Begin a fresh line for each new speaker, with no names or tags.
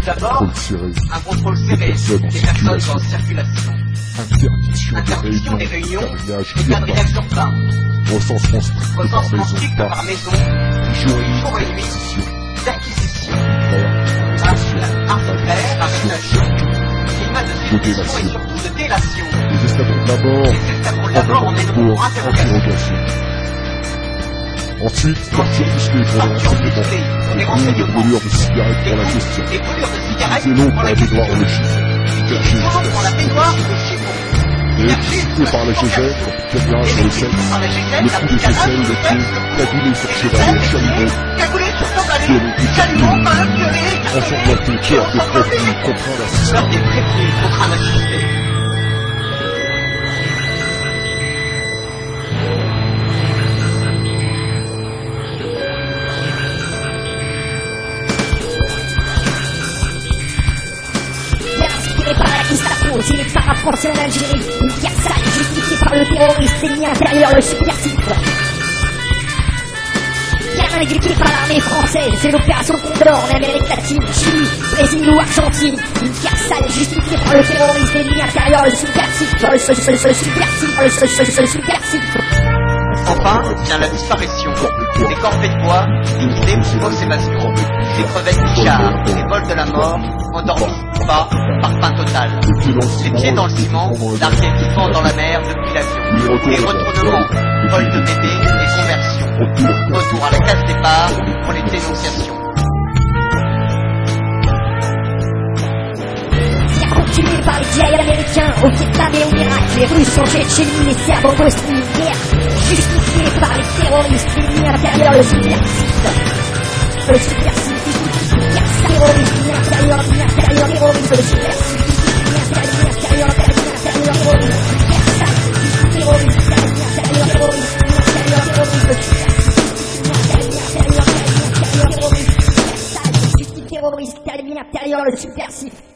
D'abord, un contrôle serré des personnes en circulation. Interdiction des réunions et quadrillage urbain. Recensement strict par maison, jour et nuit, d'acquisition. Arbitraire, arrestation, climat de suspicion et surtout de délation.
Les escadrons d'abord
en pour interrogation.
Ensuite, torture musclée pour les renseignements. Des brûlures de cigarettes pour la gestion. Zélo pour la baignoire et le chiffon. Électricité par la GZ, caméra sur le set, le coup de ficelle, le pied, cagoulé sur chevalier, chalumeau, ensanglanté, cœur des prévenus, contraint d'assister.
Tiré par la France et en Algérie, une guerre sale justifiée par le terroriste ennemi intérieur, le subversif. Bien exécuté par l'armée française, c'est l'opération Condor en Amérique latine, Chili, Brésil ou Argentine. Une guerre sale justifiée par le terroriste ennemi intérieur, le subversif.
Enfin, vient la disparition. Des corps faits de bois, liquidés pour fausse évasion. Des crevettes Bichard, des vols de la mort, endormis, pas, parfum total. Les pieds dans le ciment, largués vivants dans la mer depuis l'avion. Les retournements, vol de bébé et conversion. Retour à la case départ pour les dénonciations.
Continué par les GI américains, au Vietnam et au Irak, les Russes en Tchétchénie, les Serbes en Bosnie, une guerre justifiée par les terroristes ennemis intérieurs, le subversif. Le subversif, terroriste ennemi intérieur, terroriste, le subversif, intérieur, terroriste, le subversif.